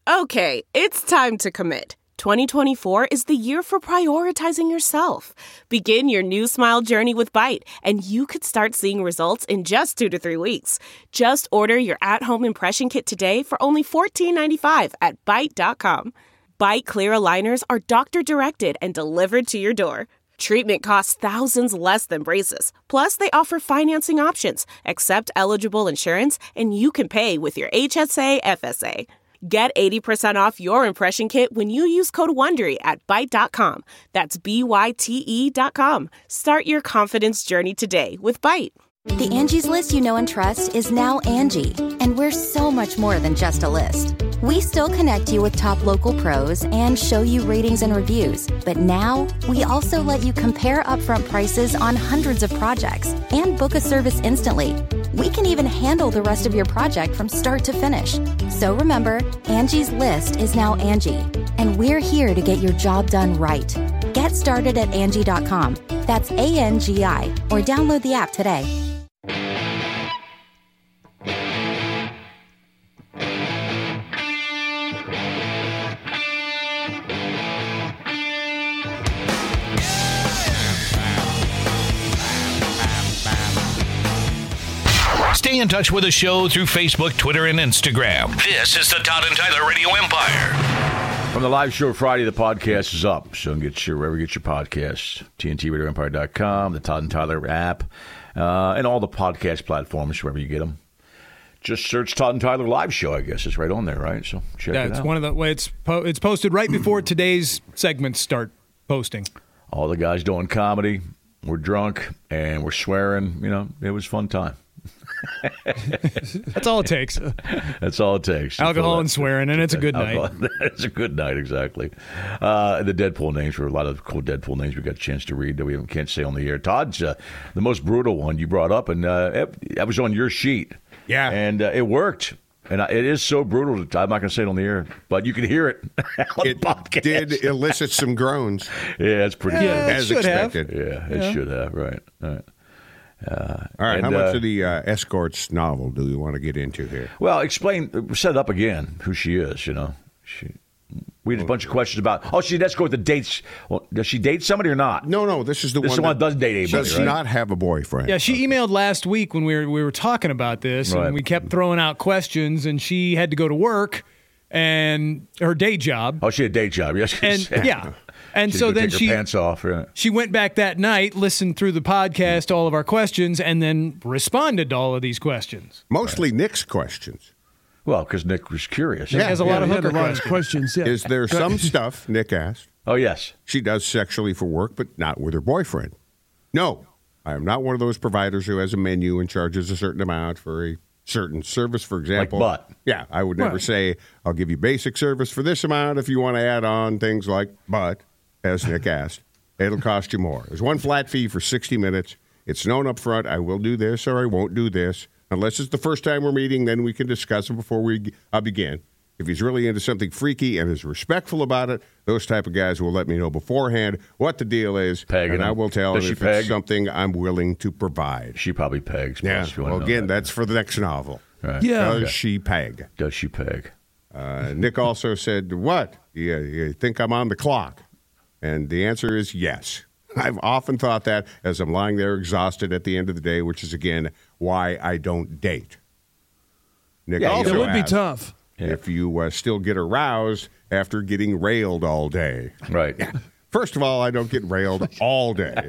Okay, it's time to commit. 2024 is the year for prioritizing yourself. Begin your new smile journey with Byte, and you could start seeing results in just 2 to 3 weeks. Just order your at-home impression kit today for only $14.95 at Byte.com. Byte Clear aligners are doctor-directed and delivered to your door. Treatment costs thousands less than braces. Plus, they offer financing options, accept eligible insurance, and you can pay with your HSA, FSA. Get 80% off your impression kit when you use code WONDERY at Byte.com. That's BYTE.com. Start your confidence journey today with Byte. The Angie's List you know and trust is now Angie, and we're so much more than just a list. We still connect you with top local pros and show you ratings and reviews, but now we also let you compare upfront prices on hundreds of projects and book a service instantly. We can even handle the rest of your project from start to finish. So remember, Angie's List is now Angie, and we're here to get your job done right. Get started at Angie.com. That's ANGI, or download the app today. Stay in touch with the show through Facebook, Twitter, and Instagram. This is the Todd and Tyler Radio Empire. From the live show Friday, the podcast is up. So get your wherever you get your podcasts. TNTRadioEmpire.com, the Todd and Tyler app, and all the podcast platforms, wherever you get them. Just search Todd and Tyler live show, I guess. It's right on there, right? So check it out. Yeah, it's one of the way it's posted right before today's segments start posting. All the guys doing comedy. We're drunk and we're swearing. You know, it was a fun time. That's all it takes. That's all it takes. Alcohol and swearing, and it's a good night. It's a good night, exactly. The Deadpool names were a lot of cool Deadpool names we got a chance to read that we can't say on the air. Todd's the most brutal one you brought up, and that was on your sheet. Yeah. And it worked. And it is so brutal. I'm not going to say it on the air, but you can hear it on the podcast. Did elicit some groans. Yeah, it's pretty Yeah, as expected. Yeah, it should have. Right. All right. All right, how much of the escorts novel do we want to get into here? Well, explain, set it up again, who she is, you know. We had a bunch of questions about, she's an escort that dates, does she date somebody or not? No, this is the one that doesn't date anybody, does right? not have a boyfriend. Yeah, she emailed last week when we were talking about this, Right. and we kept throwing out questions, and she had to go to work and her day job. Oh, she had a day job, yes. And yeah. And She so could then take her pants off. Right. she went back that night, listened through the podcast, all of our questions, and then responded to all of these questions. Mostly Nick's questions. Well, because Nick was curious. He has a lot of hooker questions. Yeah. Is there some stuff, Nick asked, Oh, yes. she does sexually for work, but not with her boyfriend? No, I am not one of those providers who has a menu and charges a certain amount for a certain service, for example. Like butt. Yeah, I would never say, I'll give you basic service for this amount if you want to add on things like butt, as Nick asked. It'll cost you more. There's one flat fee for 60 minutes. It's known up front, I will do this or I won't do this. Unless it's the first time we're meeting, then we can discuss it before we begin. If he's really into something freaky and is respectful about it, those type of guys will let me know beforehand what the deal is, Pegging and I him. will tell Does him she if peg? it's something I'm willing to provide. She probably pegs. Yeah, plus, if you wanna well, know again, that. that's for the next novel. Right. Yeah. Does she peg? Does she peg? Nick also said, what? You think I'm on the clock? And the answer is yes. I've often thought that as I'm lying there exhausted at the end of the day, which is, again, why I don't date. Nick Yeah, also It would be asked tough. if you still get aroused after getting railed all day. Right. First of all, I don't get railed all day.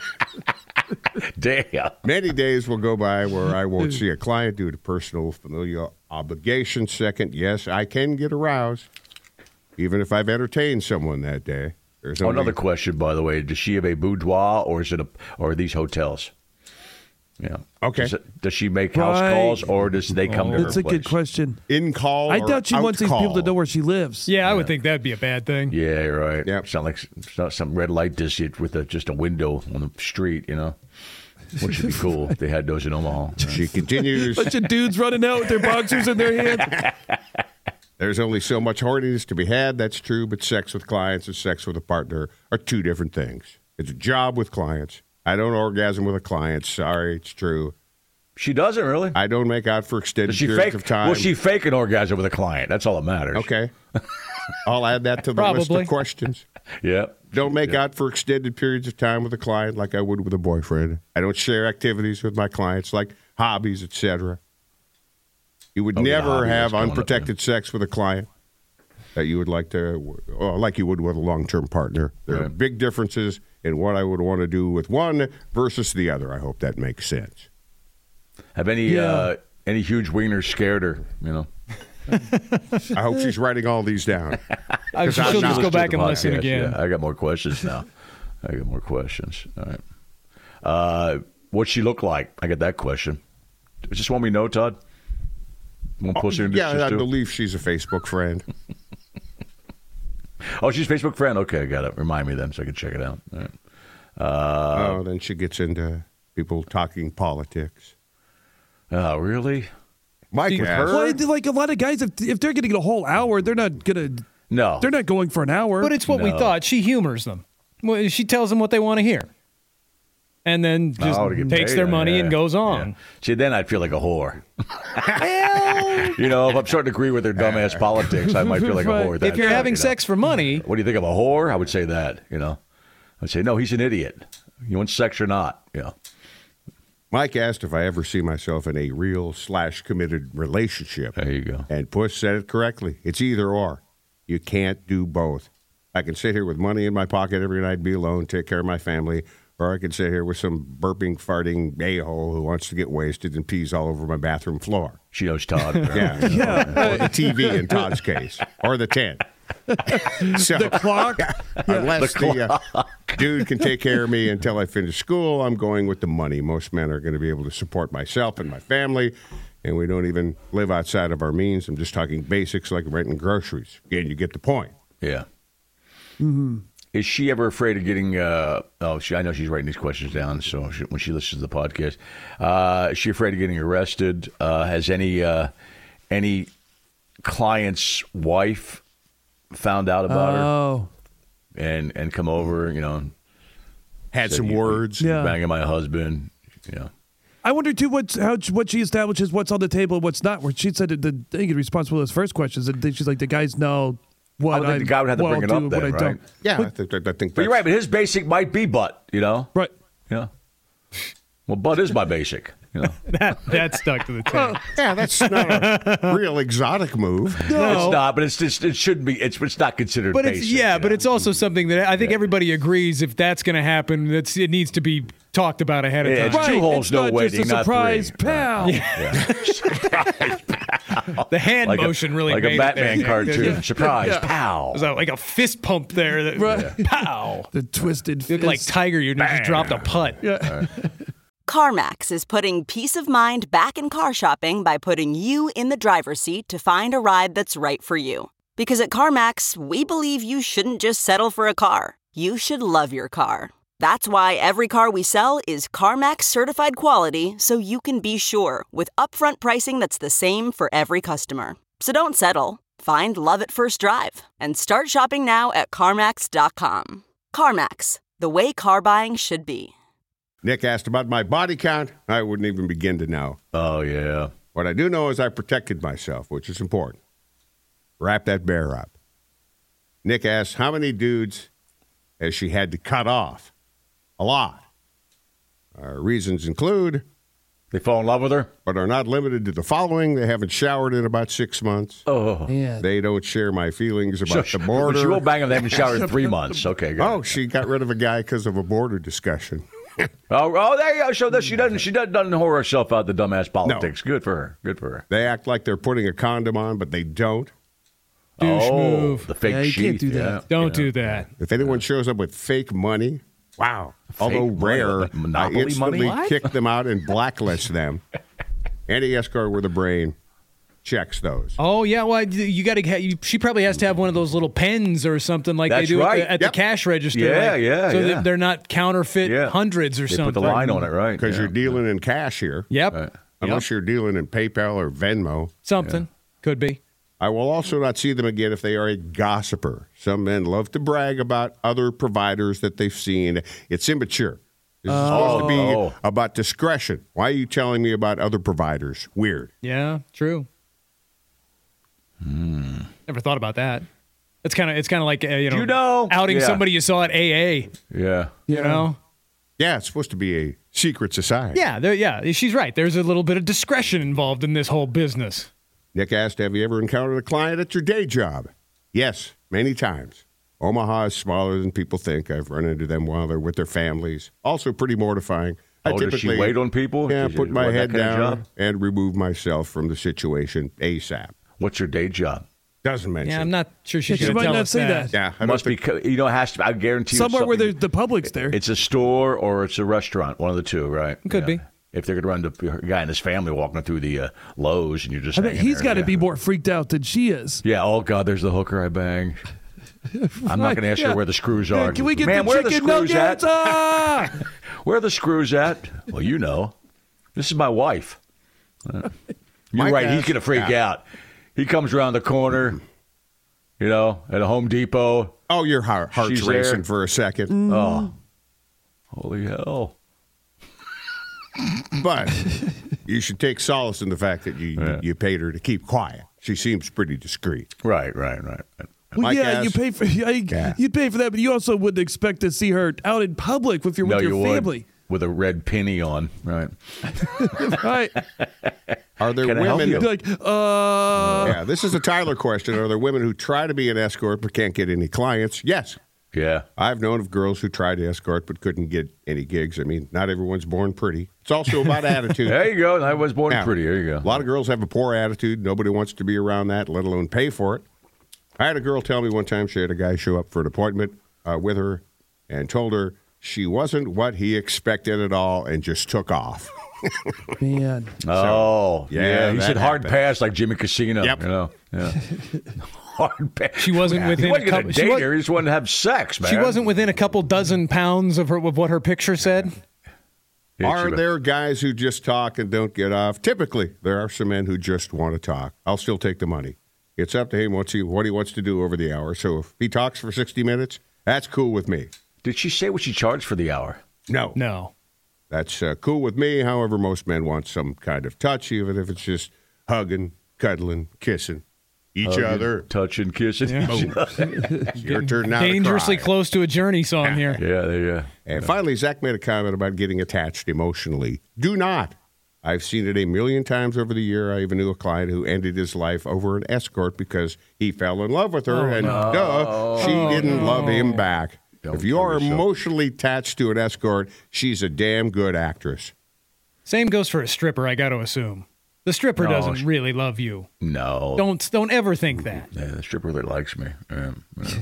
Damn. Many days will go by where I won't see a client due to personal familial obligation. Second, yes, I can get aroused, even if I've entertained someone that day. There's only Another question, by the way. Does she have a boudoir or is it or are these hotels? Yeah. Okay. Does she make house Right. calls or does they come to her It's a good place? question. in-call I or doubt she wants these out-call? people to know where she lives. Yeah, I would think that'd be a bad thing. Yeah, you're right. Yep. Sound like some red light district with just a window on the street, you know? Which would be cool if they had those in Omaha. She continues, Bunch of dudes running out with their boxers in their hands. there's only so much horniness to be had, that's true, but sex with clients and sex with a partner are two different things. It's a job with clients. I don't orgasm with a client. Sorry, it's true. She doesn't really. I don't make out for extended Does she periods fake? of time. Will she fake an orgasm with a client? That's all that matters. Okay. I'll add that to the list Probably. of questions. Yeah. Don't make out for extended periods of time with a client like I would with a boyfriend. I don't share activities with my clients like hobbies, etc. You would Oh, the never hobby have that's going up, unprotected sex with a client that you would like to, or like you would with a long-term partner. There are Right. big differences in what I would want to do with one versus the other. I hope that makes sense. Have any huge wieners scared her? You know. I hope she's writing all these down. I'm sure she'll just go back and listen Podcast, again. Yeah, I got more questions now. I got more questions. All right. What's she look like? I got that question. Is this one we know, Todd? One pussy in Yeah, this I too? believe she's a Facebook friend. Oh, she's a Facebook friend? Okay, I got it. Remind me then so I can check it out. All right. Then she gets into people talking politics. Oh, really? Mike With has. Well, like a lot of guys, if they're getting a whole hour, they're not No. going for an hour. But it's what we No. thought. She humors them. Well, she tells them what they want to hear. And then just Oh, to get takes paid, their money yeah, and goes yeah. on. See, then I'd feel like a whore. You know, if I'm starting to agree with their dumbass politics, I might feel like a Right. whore. at If that you're time, having you know. sex for money, What do you think of a whore? I would say that, you know. I'd say, no, he's an idiot. You want sex or not? You know. Mike asked if I ever see myself in a real/committed relationship. There you go. And Puss said it correctly. It's either or. You can't do both. I can sit here with money in my pocket every night, be alone, take care of my family, or I can sit here with some burping, farting a-hole who wants to get wasted and pees all over my bathroom floor. She knows Todd. Yeah. Or the TV in Todd's case. Or the tent. So, the clock. unless the dude can take care of me until I finish school, I'm going with the money. Most men are going to be able to support myself and my family, and we don't even live outside of our means. I'm just talking basics like rent and groceries. Again, you get the point. Yeah. Mm-hmm. Is she ever afraid of getting? I know she's writing these questions down. So when she listens to the podcast, is she afraid of getting arrested? Has any client's wife found out about her Oh, and come over? You know, Had said, some "You- words. Yeah. banging my husband. You know. I wonder too what she establishes what's on the table and what's not. Where she said that I think in response to those first questions, that she's like the guys know what I would think the guy would have to what bring I'll it do up and then, what I right? don't. Yeah, I think But you're that's right. But his basic might be butt. You know. Right. Yeah. Well, butt is my basic. You know. that stuck to the tape. Yeah, that's not a real exotic move. No. It's not, but it's just it shouldn't be. It's not considered. But basic, it's you but know? it's also something that I think everybody agrees if that's going to happen, it needs to be talked about ahead of Yeah, time. it's two holes, It's no not waiting, just a not surprise, three. pal. The hand motion really like made a it Batman there. cartoon. Surprise, pow! There's like a fist pump there. That, Right. Pow! The twisted You look like fist. Tiger, you just dropped a putt. CarMax is putting peace of mind back in car shopping by putting you in the driver's seat to find a ride that's right for you. Because at CarMax, we believe you shouldn't just settle for a car. You should love your car. That's why every car we sell is CarMax certified quality, so you can be sure with upfront pricing that's the same for every customer. So don't settle. Find love at first drive and start shopping now at CarMax.com. CarMax, the way car buying should be. Nick asked about my body count. I wouldn't even begin to know. Oh yeah. What I do know is I protected myself, which is important. Wrap that bear up. Nick asked, how many dudes has she had to cut off? A lot. Reasons include, They fall in love with her. but are not limited to the following. They haven't showered in about 6 months. Oh, Yeah. They don't share my feelings about the border. She won't bang them. They haven't showered in 3 months. Okay, good. Oh, she got rid of a guy because of a border discussion. Oh, there you go. So that she doesn't whore herself out the dumbass politics. Good for her. Good for her. They act like they're putting a condom on, but they don't. Douche oh, move. the fake Yeah, you sheath. can't do that. Yeah. Don't do that. If anyone shows up with fake money, wow. Although money, rare, like I Monopoly instantly money? kick them out and blacklist them. Any escort with a brain checks those. Oh yeah, well you got to. She probably has to have one of those little pens or something like That's they do right. at the Yep. cash register. Yeah, like, yeah, So yeah. that they're not counterfeit Yeah. hundreds or They something. put the line on it, right? Because Yeah. you're dealing in cash here. Yep. Right. Unless you're dealing in PayPal or Venmo. Something could be. I will also not see them again if they are a gossiper. Some men love to brag about other providers that they've seen. It's immature. This is supposed to be about discretion. Why are you telling me about other providers? Weird. Yeah, true. Never thought about that. It's kind of like outing somebody you saw at AA. Yeah. You know? Yeah, it's supposed to be a secret society. Yeah, she's right. There's a little bit of discretion involved in this whole business. Nick asked, have you ever encountered a client at your day job? Yes, many times. Omaha is smaller than people think. I've run into them while they're with their families. Also pretty mortifying. I typically does she wait on people? Yeah, put my head down and remove myself from the situation ASAP. What's your day job? Doesn't mention. Yeah, I'm not sure she's going to might tell not us say that. that. Yeah, It must be, it has to, I guarantee you. Somewhere where the public's there. It's a store or it's a restaurant, one of the two, right? Could be. If they're going to run the guy and his family walking through the Lowe's and you're just I bet hanging he's there, got to be more freaked out than she is. Yeah, oh, God, there's the hooker I bang. I'm not going to ask her where the screws are. Can we get Man, the where are the chicken screws nuggets? at? Where are the screws at? Well, you know. This is my wife. You're right. He's going to freak out. He comes around the corner, at a Home Depot. Oh, your heart's She's racing there. for a second. Oh, holy hell. But you should take solace in the fact that you paid her to keep quiet. She seems pretty discreet. Right. Well, Mike yeah, you asks- pay for you'd pay for that, but you also wouldn't expect to see her out in public with your family. With a red penny on, right? Right. Are there Can I help women? you? Like, Yeah, this is a Tyler question. Are there women who try to be an escort but can't get any clients? Yes. Yeah. I've known of girls who tried to escort but couldn't get any gigs. I mean, not everyone's born pretty. It's also about attitude. There you go. I was born Yeah. pretty. There you go. A lot of girls have a poor attitude. Nobody wants to be around that, let alone pay for it. I had a girl tell me one time she had a guy show up for an appointment with her and told her she wasn't what he expected at all and just took off. man. Oh, yeah. He that said hard happened. pass like Jimmy Casino. Yep. Yeah. Hard pass. She wasn't within He wasn't a going couple. to date her. He just wanted to have sex, man. She wasn't within a couple dozen pounds of what her picture said. Are there guys who just talk and don't get off? Typically, there are some men who just want to talk. I'll still take the money. It's up to him what he wants to do over the hour. So if he talks for 60 minutes, that's cool with me. Did she say what she charged for the hour? No. That's cool with me. However, most men want some kind of touch, even if it's just hugging, cuddling, kissing each other. Touching, kissing. each other. Your turn now. Dangerously to cry. close to a Journey song here. Yeah. And finally, Zach made a comment about getting attached emotionally. Do not. I've seen it a million times over the year. I even knew a client who ended his life over an escort because he fell in love with her, she didn't love him back. If you are emotionally attached to an escort, she's a damn good actress. Same goes for a stripper, I got to assume. The stripper doesn't really love you. No. Don't ever think that. Yeah, the stripper really likes me. Yeah.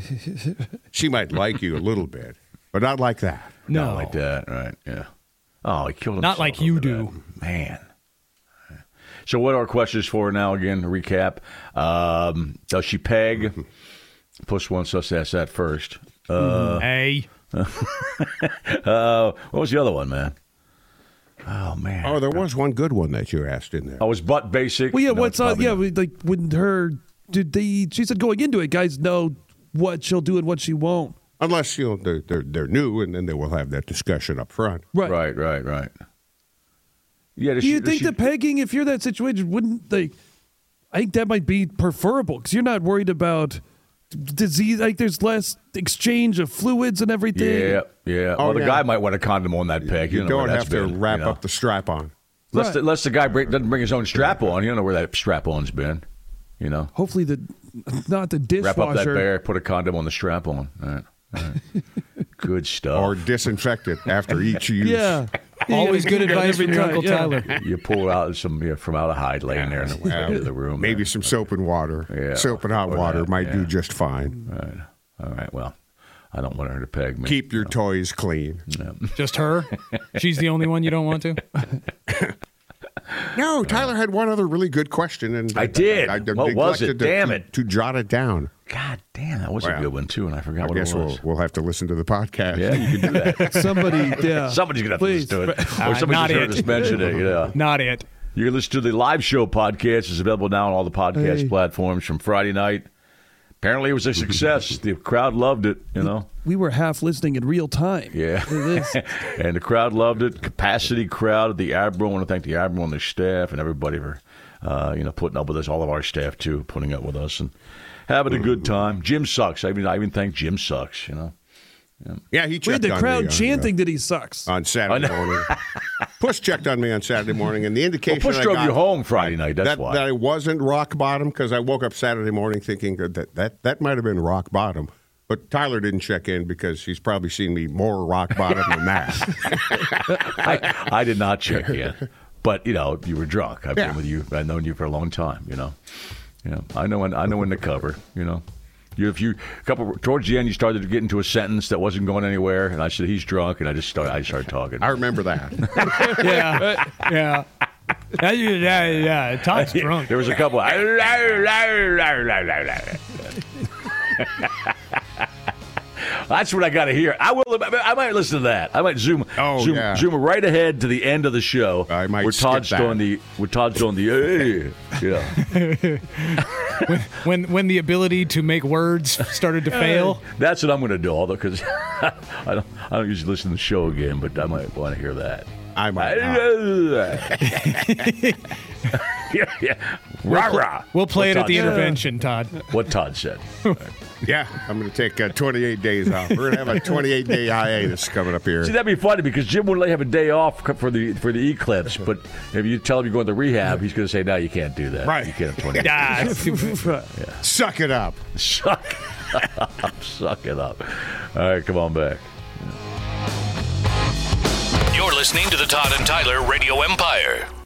She might like you a little bit, but not like that. No. Not like that, right? Yeah. Oh, he killed himself. Not like you over do. that. Man. So what are our questions for now again, to recap? Does she peg? Puss wants us to ask that first. Hey. What was the other one, man? Oh, man. Oh, there was one good one that you asked in there. I was butt basic. Well, yeah, No, what's it's probably not. like when she said going into it, guys know what she'll do and what she won't. Unless, they're new, and then they will have that discussion up front. Right. Right. Yeah, Do you think that pegging, if you're that situation, wouldn't they? I think that might be preferable because you're not worried about disease. Like there's less exchange of fluids and everything. Yeah. Oh, Well, the yeah. guy might want a condom on that peg. You know don't where that's have to been, wrap up the strap on. Unless the guy doesn't bring his own strap on. You don't know where that strap on's been. Hopefully not the dishwasher. Wrap up that bear, put a condom on the strap on. All right. Good stuff. Or disinfect it after each use. Yeah. Always good Yeah, advice every from your time, Uncle yeah. Tyler. You pull out some formaldehyde laying there in the room. Maybe some soap and water. Yeah. Soap and hot Or water that, might yeah. do just fine. Right. All right. Well, I don't want her to peg me. Keep your toys clean. Just her? She's the only one you don't want to? No, Tyler had one other really good question, and I did. What was it? neglected Damn it. To jot it down. God damn, that was a Well, good one too, and I forgot I what guess it was. we'll have to listen to the podcast. Yeah, you can do that. Somebody, yeah. Somebody's gonna have Please. to listen to it, or not somebody just heard it. us mention it. Yeah. Not it. You can listen to the live show podcast. It's available now on all the podcast platforms from Friday night. Apparently, it was a success. The crowd loved it, you know. We were half listening in real time. Yeah. And the crowd loved it. Capacity crowd at the Admiral. I want to thank the Admiral and the staff and everybody for, putting up with us. All of our staff, too, putting up with us and having a good time. Jim sucks. I even think Jim sucks, you know. Yeah, he checked the on crowd me chanting that he sucks. on Saturday morning. Push checked on me on Saturday morning, and the indication Push I drove got, you home Friday night, that's why. That I wasn't rock bottom, because I woke up Saturday morning thinking that might have been rock bottom. But Tyler didn't check in because he's probably seen me more rock bottom than that. I did not check in. But, you were drunk. I've been with you. I've known you for a long time, you know. I know when to cover, you know. Towards the end, you started to get into a sentence that wasn't going anywhere, and I said he's drunk, and I started talking. I remember that. Yeah. Todd's drunk. There was a couple. That's what I got to hear. I might listen to that. I might zoom right ahead to the end of the show. I might where Todd's doing the when the ability to make words started to fail. That's what I'm going to do. Although, because I don't usually listen to the show again, but I might want to hear that. I might. We'll play it at the intervention, Todd. What Todd said. Yeah, I'm going to take 28 days off. We're going to have a 28-day hiatus coming up here. See, that'd be funny because Jim wouldn't let you have a day off for the eclipse, but if you tell him you're going to rehab, he's going to say, no, you can't do that. Right. You can't have 28 days. Suck it up. Suck it up. All right, come on back. You're listening to the Todd and Tyler Radio Empire.